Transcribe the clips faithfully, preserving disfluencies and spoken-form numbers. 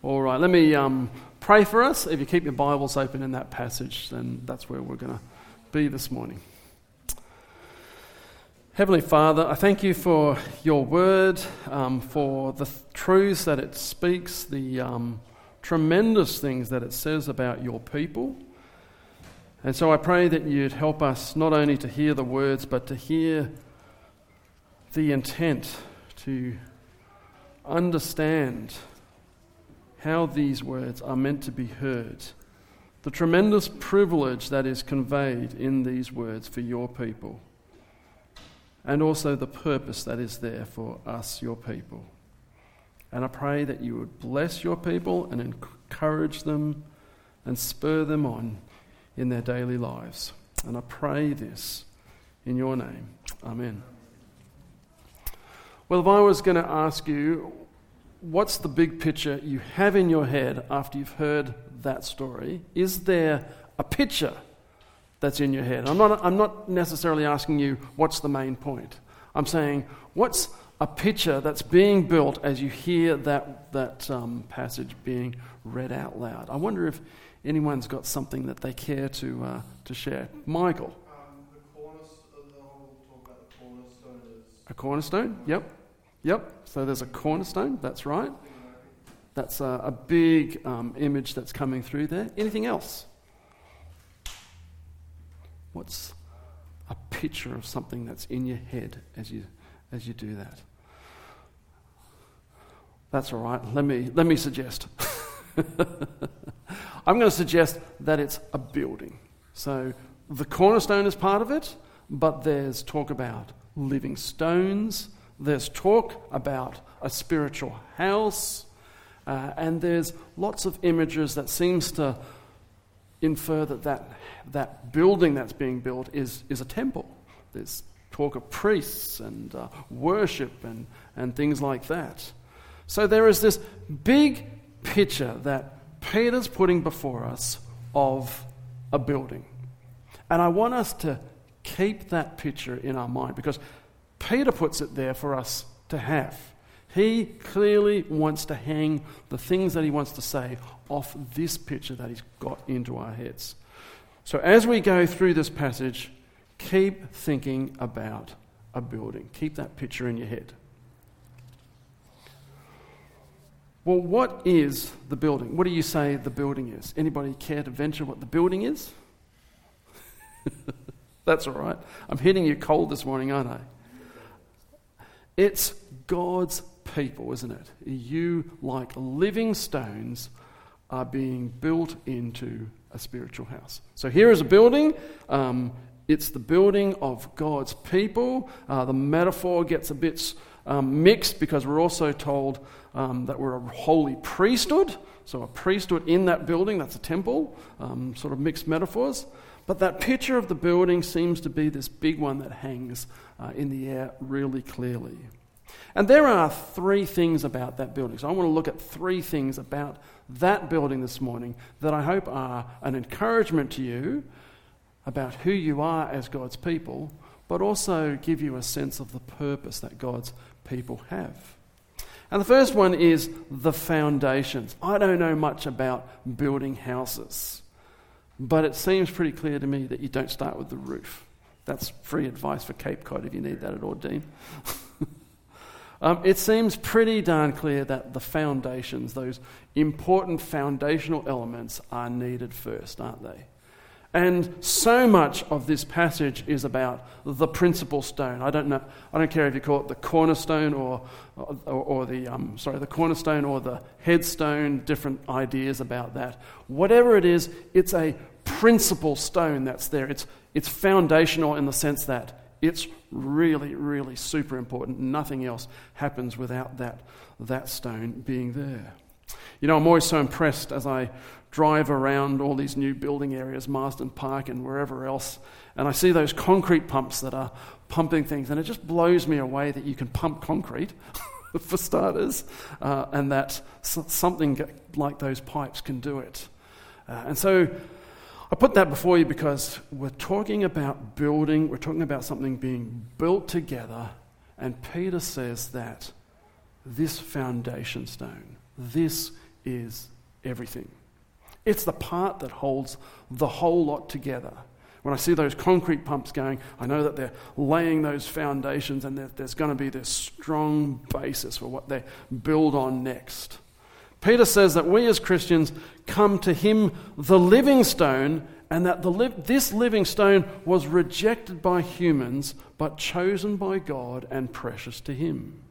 All right, let me um, pray for us. If you keep your Bibles open in that passage, then that's where we're going to be this morning. Heavenly Father, I thank you for your word, um, for the th- truths that it speaks, the um, tremendous things that it says about your people. And so I pray that you'd help us not only to hear the words, but to hear the intent, to understand how these words are meant to be heard, the tremendous privilege that is conveyed in these words for your people, and also the purpose that is there for us, your people. And I pray that you would bless your people and encourage them and spur them on in their daily lives. And I pray this in your name. Amen. Well, if I was going to ask you, what's the big picture you have in your head after you've heard that story? Is there a picture that's in your head? I'm not, I'm not necessarily asking you what's the main point. I'm saying, what's a picture that's being built as you hear that, that um, passage being read out loud? I wonder if anyone's got something that they care to uh, to share. Michael? Um, the cornerstone, the whole talk about the cornerstone is... A cornerstone? Yep. Yep. So there's a cornerstone, that's right. That's a, a big um, image that's coming through there. Anything else? What's a picture of something that's in your head as you as you do that? That's all right. Let me let me suggest. I'm going to suggest that it's a building. So the cornerstone is part of it, but there's talk about living stones. There's talk about a spiritual house, uh, and there's lots of images that seems to infer that that, that building that's being built is, is a temple. There's talk of priests and uh, worship and, and things like that. So there is this big picture that Peter's putting before us of a building. And I want us to keep that picture in our mind, because Peter puts it there for us to have. He clearly wants to hang the things that he wants to say off this picture that he's got into our heads. So as we go through this passage, keep thinking about a building. Keep that picture in your head. Well, what is the building? What do you say the building is? Anybody care to venture what the building is? That's all right. I'm hitting you cold this morning, aren't I? It's God's people, isn't it? You, like living stones, are being built into a spiritual house. So here is a building. Um, it's the building of God's people. Uh, the metaphor gets a bit um, mixed, because we're also told um, that we're a holy priesthood. So a priesthood in that building, that's a temple, um, sort of mixed metaphors. But that picture of the building seems to be this big one that hangs uh, in the air really clearly. And there are three things about that building. So I want to look at three things about that building this morning that I hope are an encouragement to you about who you are as God's people, but also give you a sense of the purpose that God's people have. And the first one is the foundations. I don't know much about building houses, but it seems pretty clear to me that you don't start with the roof. That's free advice for Cape Cod if you need that at all, Dean. Um, it seems pretty darn clear that the foundations, those important foundational elements, are needed first, aren't they? And so much of this passage is about the principal stone. I don't know. I don't care if you call it the cornerstone or, or, or the um, sorry, the cornerstone or the headstone. Different ideas about that. Whatever it is, it's a principal stone that's there. It's it's foundational in the sense that it's really, really super important. Nothing else happens without that, that stone being there. You know, I'm always so impressed as I drive around all these new building areas, Marsden Park and wherever else, and I see those concrete pumps that are pumping things, and it just blows me away that you can pump concrete, for starters, uh, and that something like those pipes can do it. Uh, and so I put that before you because we're talking about building, we're talking about something being built together, and Peter says that this foundation stone, this is everything. It's the part that holds the whole lot together. When I see those concrete pumps going, I know that they're laying those foundations and there's going to be this strong basis for what they build on next. Peter says that we as Christians come to him, the living stone, and that the li- this living stone was rejected by humans, but chosen by God and precious to him.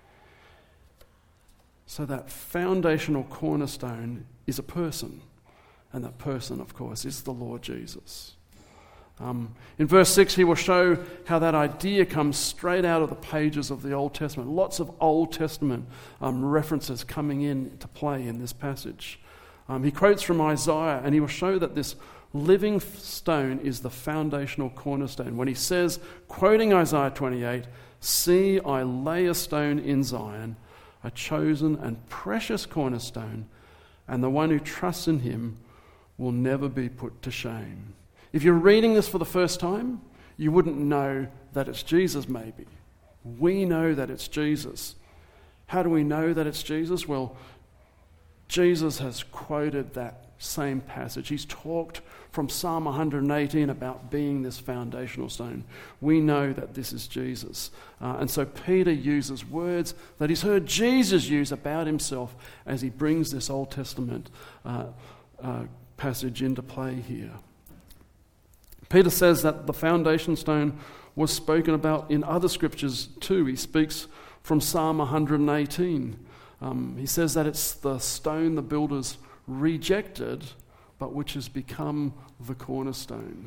So that foundational cornerstone is a person, and that person, of course, is the Lord Jesus. Um, in verse six, he will show how that idea comes straight out of the pages of the Old Testament. Lots of Old Testament um, references coming in to play in this passage. Um, he quotes from Isaiah, and he will show that this living stone is the foundational cornerstone. When he says, quoting Isaiah twenty-eight, "See, I lay a stone in Zion, a chosen and precious cornerstone, and the one who trusts in him will never be put to shame." If you're reading this for the first time, you wouldn't know that it's Jesus maybe. We know that it's Jesus. How do we know that it's Jesus? Well, Jesus has quoted that same passage. He's talked from Psalm one hundred eighteen about being this foundational stone. We know that this is Jesus. Uh, and so Peter uses words that he's heard Jesus use about himself as he brings this Old Testament uh, uh, passage into play here. Peter says that the foundation stone was spoken about in other scriptures too. He speaks from Psalm one hundred eighteen. Um, he says that it's the stone the builders rejected, but which has become the cornerstone.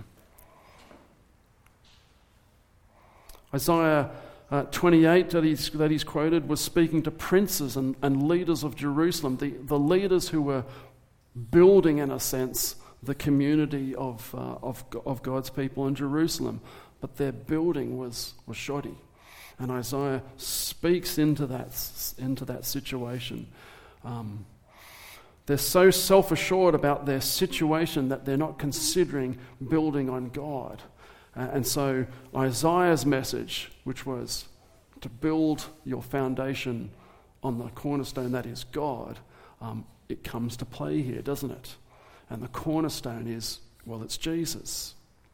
Isaiah uh, twenty-eight that he's, that he's quoted was speaking to princes and, and leaders of Jerusalem, the, the leaders who were building, in a sense, the community of, uh, of of God's people in Jerusalem, but their building was was shoddy, and Isaiah speaks into that into that situation. Um, they're so self-assured about their situation that they're not considering building on God, uh, and so Isaiah's message, which was to build your foundation on the cornerstone that is God, um, it comes to play here, doesn't it? And the cornerstone is, well, it's Jesus.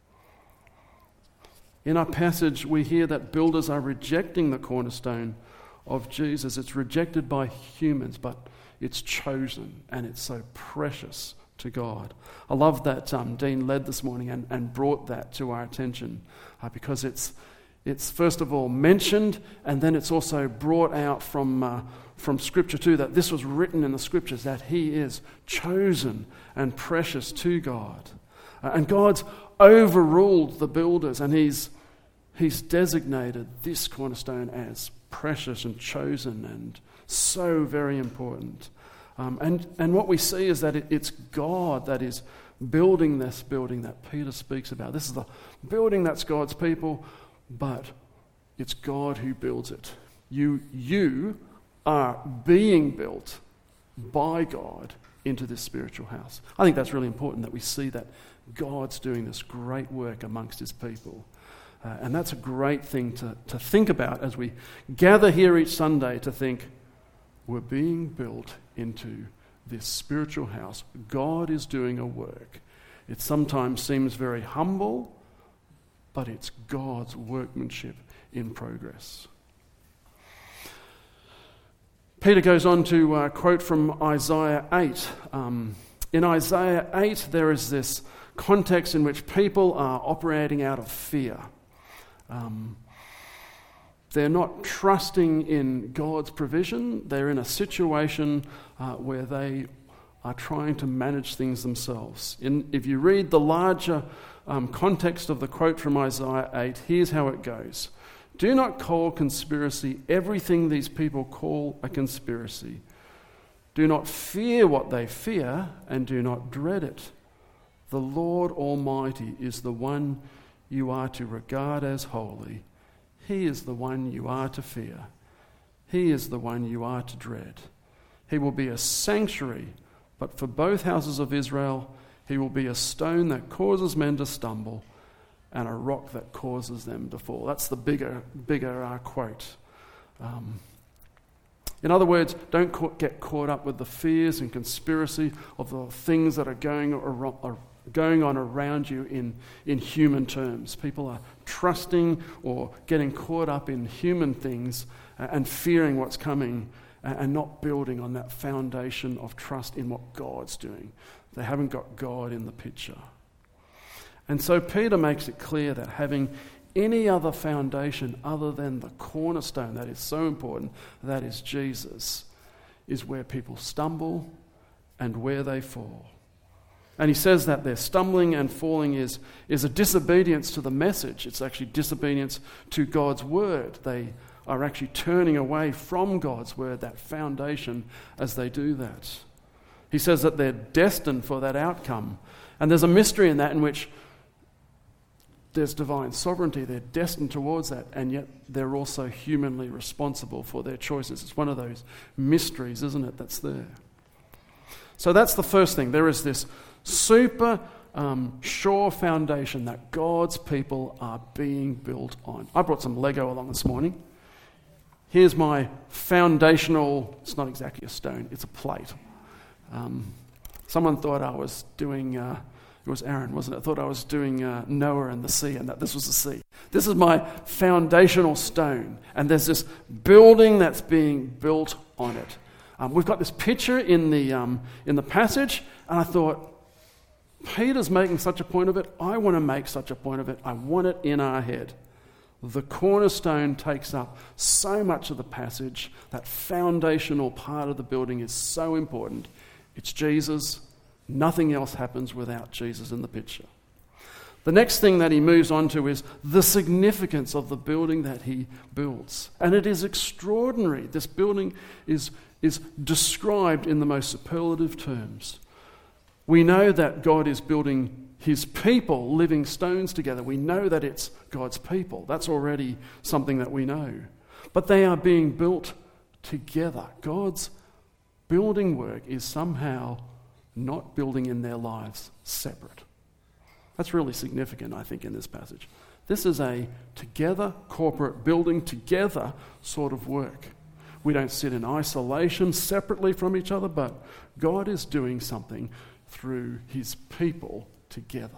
In our passage, we hear that builders are rejecting the cornerstone of Jesus. It's rejected by humans, but it's chosen, and it's so precious to God. I love that um, Dean led this morning and, and brought that to our attention uh, because it's, it's first of all mentioned, and then it's also brought out from uh, from Scripture too, that this was written in the Scriptures, that he is chosen and precious to God. Uh, and God's overruled the builders, and he's, he's designated this cornerstone as precious and chosen and so very important. Um, and, and what we see is that it, it's God that is building this building that Peter speaks about. This is the building that's God's people, but it's God who builds it. You, you are being built by God into this spiritual house. I think that's really important that we see that God's doing this great work amongst his people. Uh, and that's a great thing to, to think about as we gather here each Sunday, to think we're being built into this spiritual house. God is doing a work. It sometimes seems very humble, but it's God's workmanship in progress. Peter goes on to uh, quote from Isaiah eight. Um, in Isaiah eight, there is this context in which people are operating out of fear. Um, they're not trusting in God's provision. They're in a situation uh, where they are trying to manage things themselves. In, if you read the larger um, context of the quote from Isaiah eight, here's how it goes. Do not call conspiracy everything these people call a conspiracy. Do not fear what they fear, and do not dread it. The Lord Almighty is the one you are to regard as holy. He is the one you are to fear. He is the one you are to dread. He will be a sanctuary, but for both houses of Israel, he will be a stone that causes men to stumble, and a rock that causes them to fall. That's the bigger, bigger uh, quote. Um, In other words, don't ca- get caught up with the fears and conspiracy of the things that are going, ar- are going on around you in, in human terms. People are trusting or getting caught up in human things uh, and fearing what's coming uh, and not building on that foundation of trust in what God's doing. They haven't got God in the picture. And so Peter makes it clear that having any other foundation other than the cornerstone that is so important, that is Jesus, is where people stumble and where they fall. And he says that their stumbling and falling is, is a disobedience to the message. It's actually disobedience to God's word. They are actually turning away from God's word, that foundation, as they do that. He says that they're destined for that outcome. And there's a mystery in that in which there's divine sovereignty. They're destined towards that, and yet they're also humanly responsible for their choices. It's one of those mysteries, isn't it, that's there. So that's the first thing. There is this super um, sure foundation that God's people are being built on. I brought some Lego along this morning. Here's my foundational, it's not exactly a stone, it's a plate. Um, someone thought I was doing... Uh, It was Aaron, wasn't it? I thought I was doing uh, Noah and the sea, and that this was the sea. This is my foundational stone, and there's this building that's being built on it. Um, we've got this picture in the um, in the passage, and I thought, Peter's making such a point of it. I want to make such a point of it. I want it in our head. The cornerstone takes up so much of the passage. That foundational part of the building is so important. It's Jesus. Nothing else happens without Jesus in the picture. The next thing that he moves on to is the significance of the building that he builds. And it is extraordinary. This building is, is described in the most superlative terms. We know that God is building his people, living stones together. We know that it's God's people. That's already something that we know. But they are being built together. God's building work is somehow not building in their lives separate. That's really significant, I think, in this passage. This is a together, corporate, building together sort of work. We don't sit in isolation separately from each other, but God is doing something through his people together.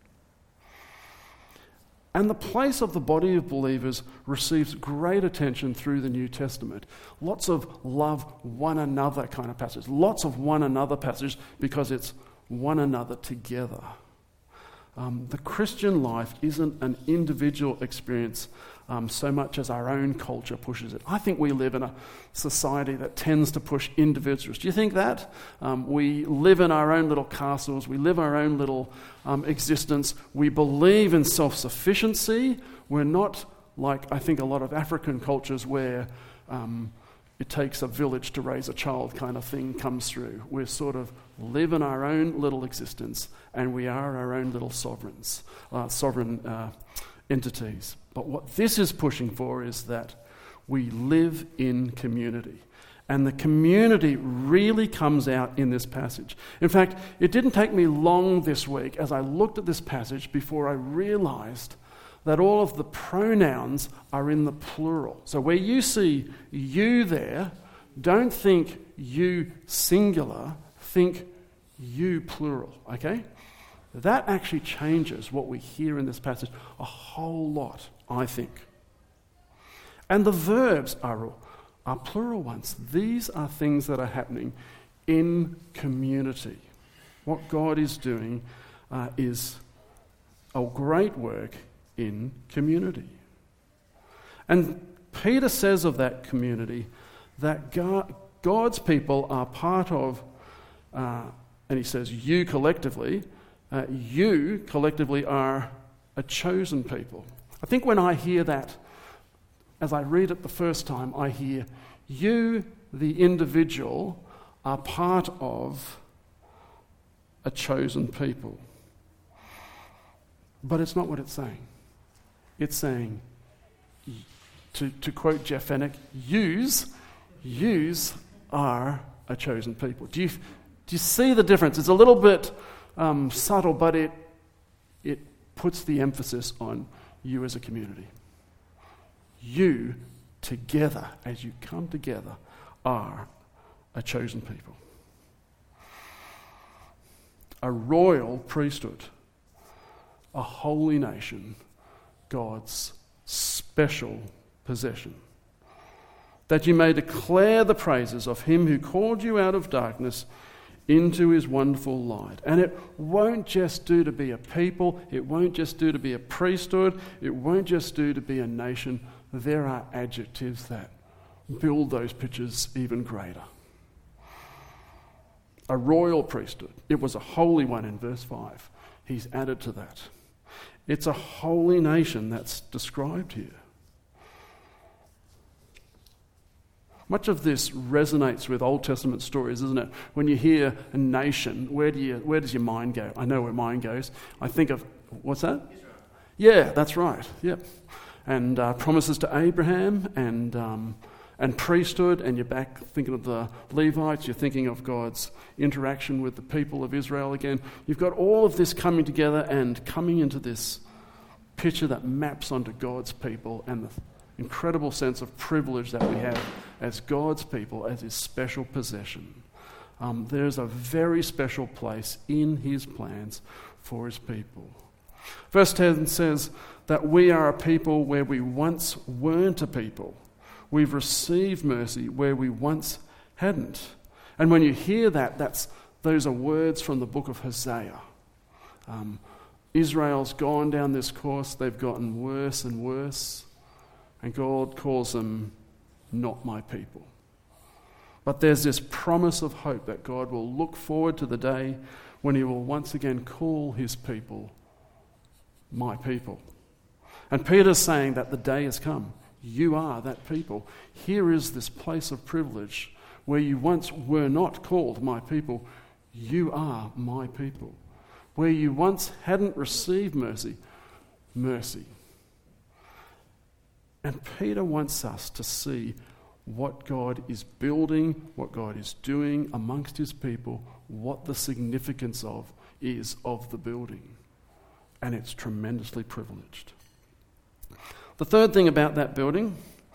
And the place of the body of believers receives great attention through the New Testament. Lots of love one another kind of passages. Lots of one another passages because it's one another together. Um, the Christian life isn't an individual experience um, so much as our own culture pushes it. I think we live in a society that tends to push individuals. Do you think that? Um, we live in our own little castles. We live our own little um, existence. We believe in self-sufficiency. We're not like, I think, a lot of African cultures where um, it takes a village to raise a child kind of thing comes through. We sort of live in our own little existence, and we are our own little sovereigns, uh, sovereign uh, entities. But what this is pushing for is that we live in community. And the community really comes out in this passage. In fact, it didn't take me long this week as I looked at this passage before I realized that all of the pronouns are in the plural. So where you see you there, don't think you singular, think you plural, okay? That actually changes what we hear in this passage a whole lot, I think. And the verbs are, are plural ones. These are things that are happening in community. What God is doing uh, is a great work in community. And Peter says of that community that God, God's people are part of, uh, and he says you collectively, uh, you collectively are a chosen people. I think when I hear that, as I read it the first time, I hear you, the individual, are part of a chosen people. But it's not what it's saying. It's saying, to, to quote Jeff Fennick, yous, yous are a chosen people. Do you, do you see the difference? It's a little bit um, subtle, but it it puts the emphasis on you as a community. You together, as you come together, are a chosen people, a royal priesthood, a holy nation, God's special possession, that you may declare the praises of him who called you out of darkness into his wonderful light. And it won't just do to be a people, it won't just do to be a priesthood, it won't just do to be a nation. There are adjectives that build those pictures even greater. A royal priesthood. It was a holy one in verse five. He's added to that. It's a holy nation that's described here. Much of this resonates with Old Testament stories, isn't it? When you hear a nation, where do you, where does your mind go? I know where mine goes. I think of, what's that? Israel. Yeah, that's right. Yep. And uh, promises to Abraham and um, and priesthood, and you're back thinking of the Levites, you're thinking of God's interaction with the people of Israel again. You've got all of this coming together and coming into this picture that maps onto God's people and the incredible sense of privilege that we have as God's people, as his special possession. Um, there's a very special place in his plans for his people. Verse ten says that we are a people where we once weren't a people. We've received mercy where we once hadn't. And when you hear that, that's those are words from the book of Hosea. Um, Israel's gone down this course. They've gotten worse and worse. And God calls them not my people. But there's this promise of hope that God will look forward to the day when he will once again call his people my people. And Peter's saying that the day has come. You are that people. Here is this place of privilege where you once were not called my people. You are my people. Where you once hadn't received mercy, mercy. And Peter wants us to see what God is building, what God is doing amongst his people, what the significance of is of the building. And it's tremendously privileged. The third thing about that building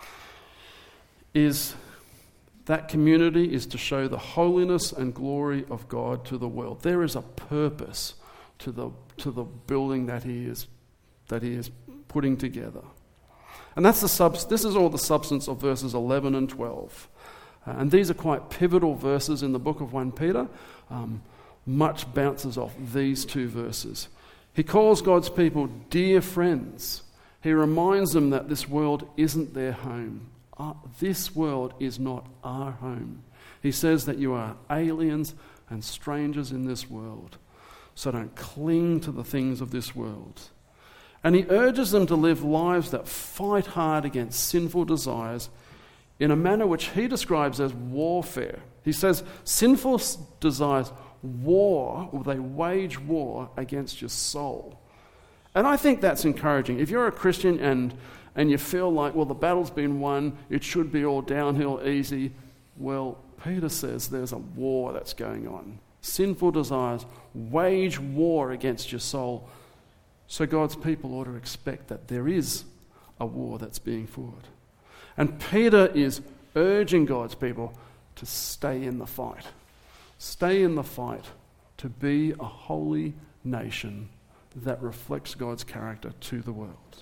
is that community is to show the holiness and glory of God to the world. There is a purpose to the to the building that he is that he is putting together. And that's the sub, this is all the substance of verses eleven and twelve. Uh, and these are quite pivotal verses in the book of First Peter. Um, much bounces off these two verses. He calls God's people dear friends. He reminds them that this world isn't their home. Uh, this world is not our home. He says that you are aliens and strangers in this world. So don't cling to the things of this world. And he urges them to live lives that fight hard against sinful desires in a manner which he describes as warfare. He says sinful desires war, or they wage war against your soul. And I think that's encouraging. If you're a Christian and, and you feel like, well, the battle's been won, it should be all downhill easy, well, Peter says there's a war that's going on. Sinful desires wage war against your soul. So God's people ought to expect that there is a war that's being fought. And Peter is urging God's people to stay in the fight. Stay in the fight to be a holy nation that reflects God's character to the world.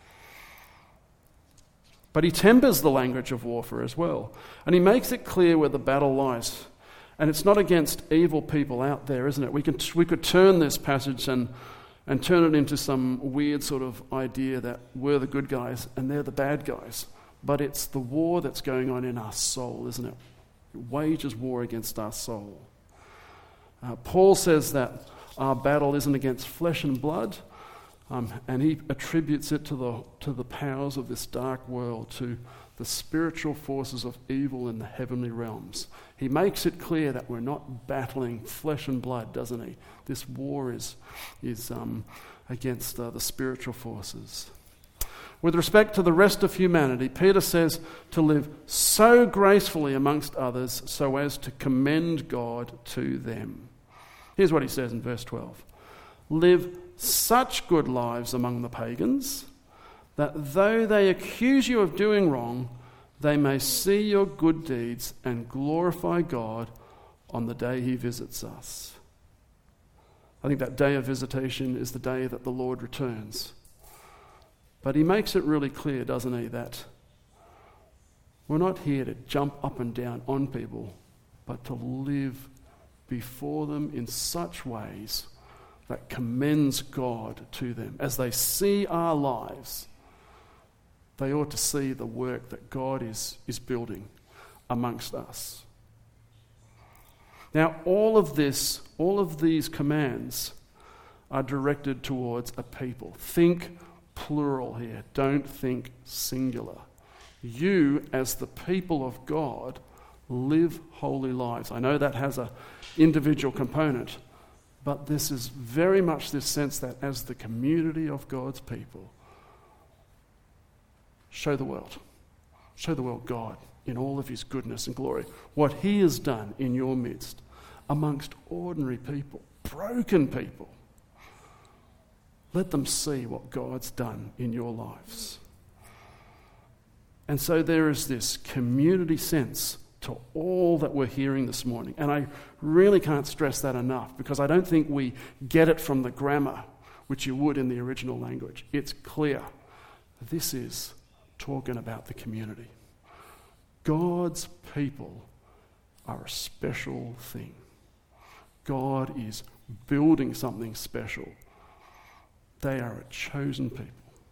But he tempers the language of warfare as well. And he makes it clear where the battle lies. And it's not against evil people out there, isn't it? We can we could turn this passage and and turn it into some weird sort of idea that we're the good guys and they're the bad guys. But it's the war that's going on in our soul, isn't it? It wages war against our soul. Uh, Paul says that our battle isn't against flesh and blood, um, and he attributes it to the to the powers of this dark world, to the spiritual forces of evil in the heavenly realms. He makes it clear that we're not battling flesh and blood, doesn't he? This war is is um, against uh, the spiritual forces. With respect to the rest of humanity, Peter says to live so gracefully amongst others so as to commend God to them. Here's what he says in verse twelve. Live such good lives among the pagans that though they accuse you of doing wrong, they may see your good deeds and glorify God on the day he visits us. I think that day of visitation is the day that the Lord returns. But he makes it really clear, doesn't he, that we're not here to jump up and down on people, but to live before them in such ways that commends God to them. As they see our lives, they ought to see the work that God is, is building amongst us. Now, all of this, all of these commands are directed towards a people. Think plural here. Don't think singular. You, as the people of God, live holy lives. I know that has an individual component, but this is very much this sense that as the community of God's people, show the world. Show the world God in all of his goodness and glory. What he has done in your midst amongst ordinary people, broken people. Let them see what God's done in your lives. And so there is this community sense to all that we're hearing this morning. And I really can't stress that enough, because I don't think we get it from the grammar, which you would in the original language. It's clear. This is talking about the community. God's people are a special thing. God is building something special. They are a chosen people.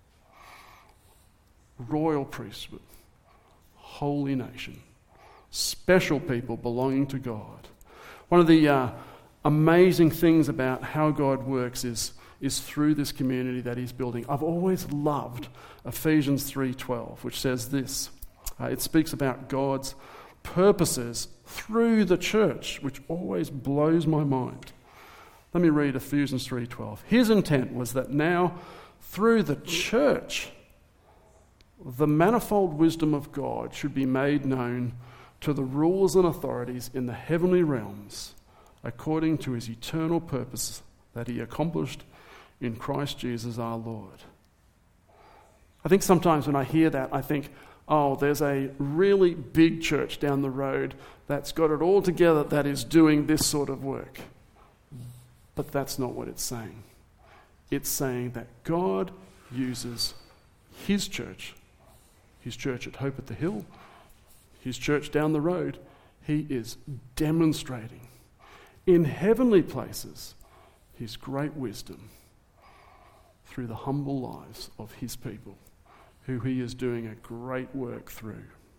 Royal priesthood, holy nation, special people belonging to God. One of the uh, amazing things about how God works is, is through this community that he's building. I've always loved Ephesians three twelve, which says this. Uh, it speaks about God's purposes through the church, which always blows my mind. Let me read Ephesians three twelve. His intent was that now, through the church, the manifold wisdom of God should be made known to the rulers and authorities in the heavenly realms, according to his eternal purpose that he accomplished in Christ Jesus our Lord. I think sometimes when I hear that, I think, oh, there's a really big church down the road that's got it all together that is doing this sort of work. But that's not what it's saying. It's saying that God uses his church, his church at Hope at the Hill, his church down the road. He is demonstrating in heavenly places his great wisdom through the humble lives of his people, who he is doing a great work through.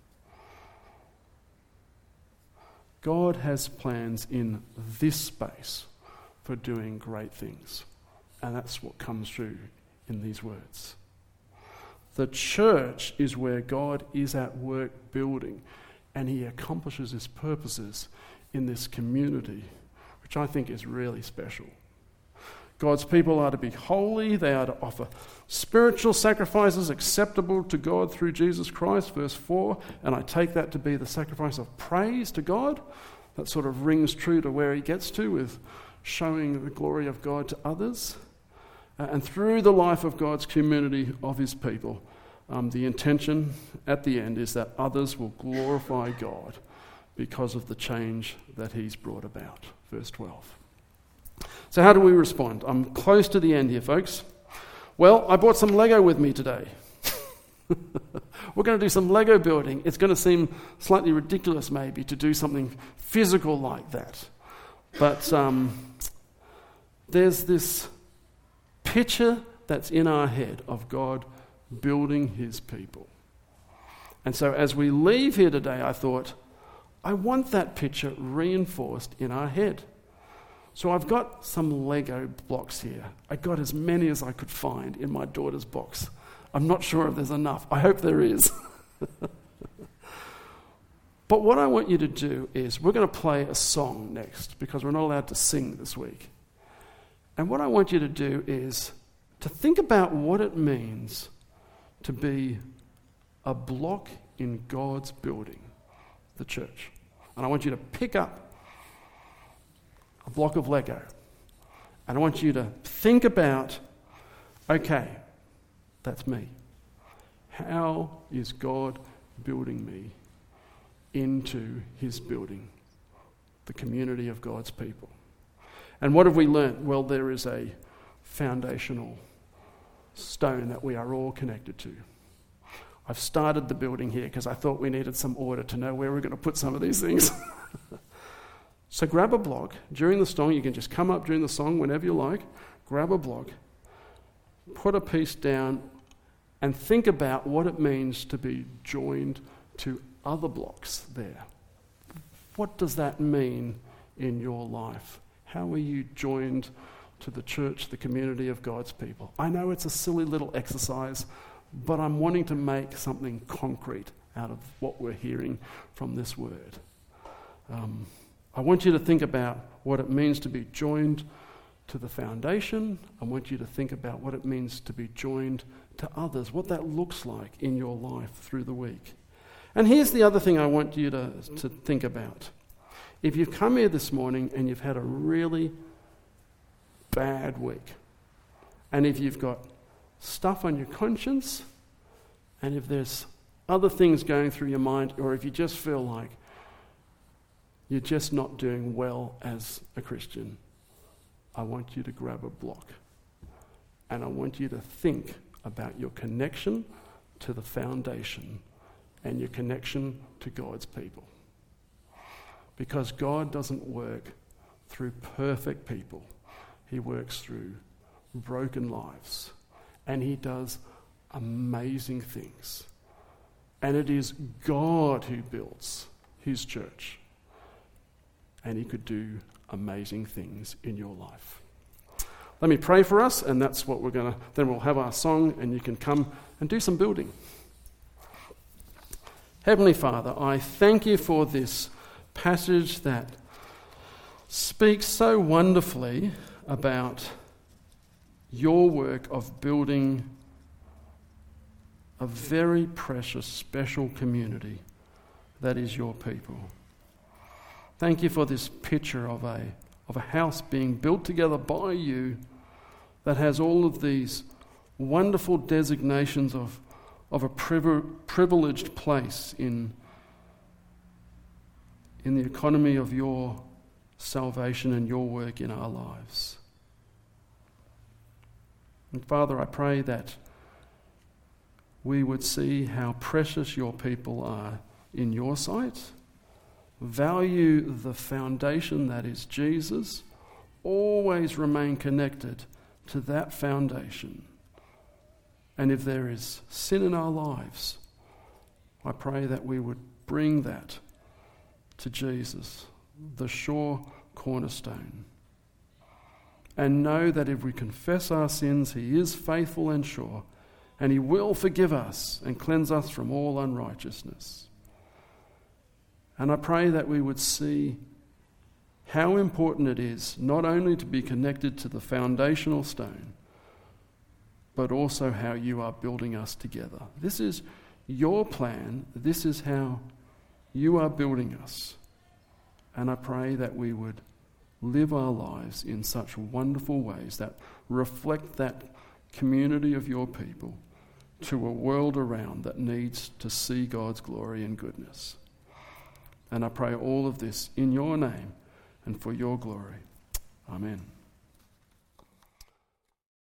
God has plans in this space for doing great things, and that's what comes through in these words. The church is where God is at work building, and he accomplishes his purposes in this community, which I think is really special. God's people are to be holy. They are to offer spiritual sacrifices acceptable to God through Jesus Christ, verse four, and I take that to be the sacrifice of praise to God. That sort of rings true to where he gets to with showing the glory of God to others. Uh, and through the life of God's community of his people, um, the intention at the end is that others will glorify God because of the change that he's brought about. Verse twelve. So how do we respond? I'm close to the end here, folks. Well, I brought some Lego with me today. We're going to do some Lego building. It's going to seem slightly ridiculous maybe to do something physical like that. But um, there's this picture that's in our head of God building his people. And so as we leave here today, I thought, I want that picture reinforced in our head. So I've got some Lego blocks here. I got as many as I could find in my daughter's box. I'm not sure if there's enough. I hope there is. But what I want you to do is, we're going to play a song next, because we're not allowed to sing this week. And what I want you to do is to think about what it means to be a block in God's building, the church. And I want you to pick up a block of Lego. And I want you to think about, okay, that's me. How is God building me into his building, the community of God's people. And what have we learnt? Well, there is a foundational stone that we are all connected to. I've started the building here because I thought we needed some order to know where we're going to put some of these things. So grab a block. During the song, you can just come up during the song whenever you like, grab a block, put a piece down, and think about what it means to be joined to other blocks there. What does that mean in your life? How are you joined to the church, the community of God's people? I know it's a silly little exercise, but I'm wanting to make something concrete out of what we're hearing from this word. Um, I want you to think about what it means to be joined to the foundation. I want you to think about what it means to be joined to others, what that looks like in your life through the week. And here's the other thing I want you to, to think about. If you've come here this morning and you've had a really bad week, and if you've got stuff on your conscience, and if there's other things going through your mind, or if you just feel like you're just not doing well as a Christian, I want you to grab a block. And I want you to think about your connection to the foundation and your connection to God's people. Because God doesn't work through perfect people. He works through broken lives. And he does amazing things. And it is God who builds his church. And he could do amazing things in your life. Let me pray for us, and that's what we're going to, then we'll have our song, and you can come and do some building. Heavenly Father, I thank you for this passage that speaks so wonderfully about your work of building a very precious, special community that is your people. Thank you for this picture of a of a house being built together by you that has all of these wonderful designations of, of a priv- privileged place in, in the economy of your salvation and your work in our lives. And Father, I pray that we would see how precious your people are in your sight, value the foundation that is Jesus, always remain connected to that foundation. And if there is sin in our lives, I pray that we would bring that to Jesus, the sure cornerstone. And know that if we confess our sins, he is faithful and sure, and he will forgive us and cleanse us from all unrighteousness. And I pray that we would see how important it is not only to be connected to the foundational stone, but also how you are building us together. This is your plan. This is how you are building us. And I pray that we would live our lives in such wonderful ways that reflect that community of your people to a world around that needs to see God's glory and goodness. And I pray all of this in your name and for your glory. Amen.